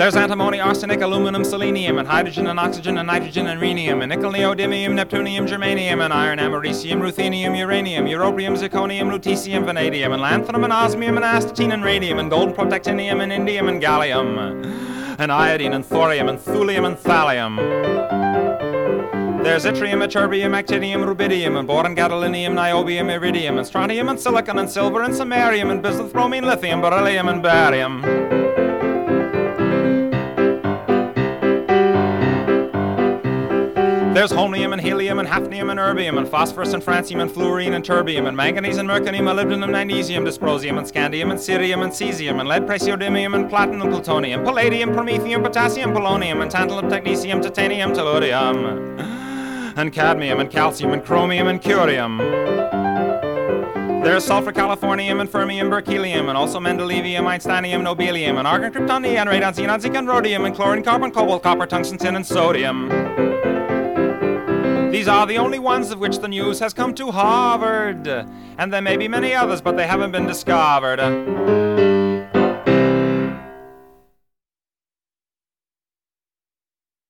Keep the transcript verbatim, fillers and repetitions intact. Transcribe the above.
There's antimony, arsenic, aluminum, selenium, and hydrogen and oxygen and nitrogen and rhenium, and nickel, neodymium, neptunium, germanium, and iron, americium, ruthenium, uranium, europium, zirconium, lutetium, vanadium, and lanthanum, and osmium, and astatine, and radium, and golden protactinium, and indium, and gallium, and iodine, and thorium, and thulium, and thallium. There's yttrium, ytterbium, actinium, rubidium, and boron, gadolinium, niobium, iridium, and strontium, and silicon, and silver, and samarium, and bismuth, bromine, lithium, beryllium, and barium. There's holmium, and helium, and hafnium, and erbium, and phosphorus, and francium, and fluorine, and terbium, and manganese, and mercury, molybdenum, magnesium, dysprosium, and scandium, and cerium, and cesium, and lead, praseodymium, and platinum, plutonium, palladium, promethium, potassium, polonium, and tantalum, technetium, titanium, tellurium, and cadmium, and calcium, and chromium, and curium. There's sulfur, californium, and fermium, berkelium, and also mendelevium, einsteinium, nobelium, and argon, krypton, neon, radon, xenon, zinc, and rhodium, and chlorine, carbon, cobalt, copper, tungsten, tin, and sodium. These are the only ones of which the news has come to Harvard, and there may be many others, but they haven't been discovered.